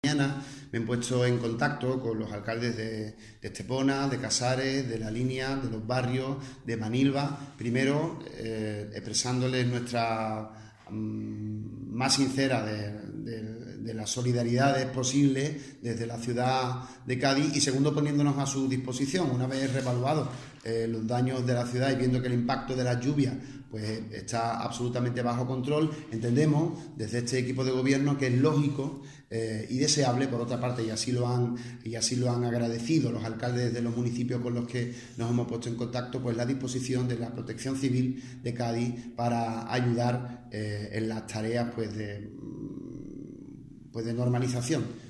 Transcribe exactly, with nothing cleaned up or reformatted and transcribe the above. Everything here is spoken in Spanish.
Mañana me he puesto en contacto con los alcaldes de, de Estepona, de Casares, de La Línea, de los barrios, de Manilva, primero eh, expresándoles nuestra mmm, más sincera de, de, de las solidaridades posibles desde la ciudad de Cádiz y segundo poniéndonos a su disposición una vez revaluado eh, los daños de la ciudad y viendo que el impacto de las lluvias pues está absolutamente bajo control. Entendemos desde este equipo de gobierno que es lógico eh, y deseable, por otra parte, y así lo han y así lo han agradecido los alcaldes de los municipios con los que nos hemos puesto en contacto, pues la disposición de la Protección Civil de Cádiz para ayudar eh, en las tareas pues de, pues de normalización